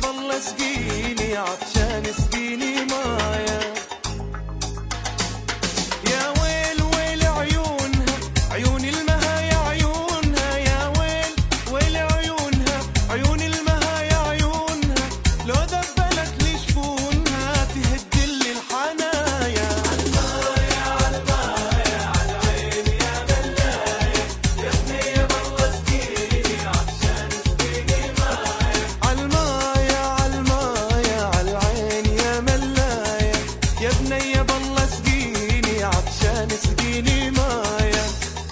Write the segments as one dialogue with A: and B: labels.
A: بل اسقيني عطشان اسقيني مايا. يا ويل ويل عيونها عيون المها يا عيونها، يا ويل ويل عيونها عيون المها يا عيونها، لو دبلت لي شفونها تهدلي الحنايا. عالمايا عالمايا عالعين يا ملاية، يا بنية بل اسقيني عطشان اسقيني مايا. عالمايا عالمايا عالعين يا ملاية، يا بنية بل اسقيني عطشان اسقيني مايا.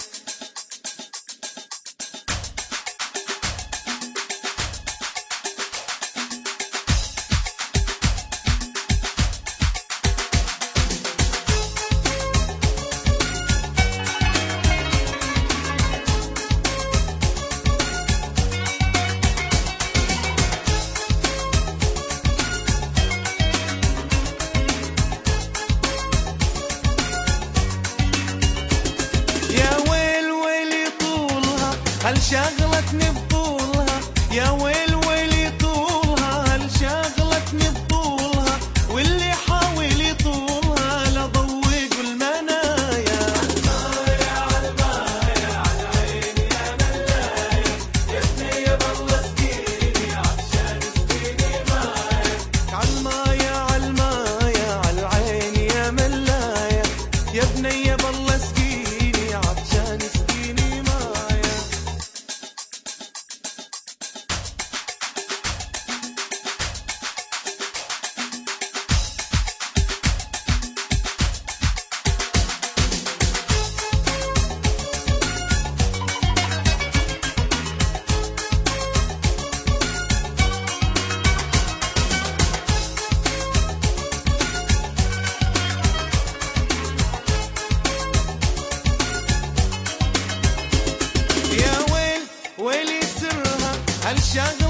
A: يا ويل ويلي طولها هل شغلتني بطولها، يا ويل ويلي طولها هل شغلتني بطولها، واللي حاول يطولها لضوق المنايا. عالمايا عالمايا عالعين يا ملاية، يا بنية بل اسقيني عطشان اسقيني مايا. عالمايا عالمايا عالعين يا ملاية، يا بنية بل اسقيني عطشان اسقيني مايا. يا ويل ويلي سرها هل شغل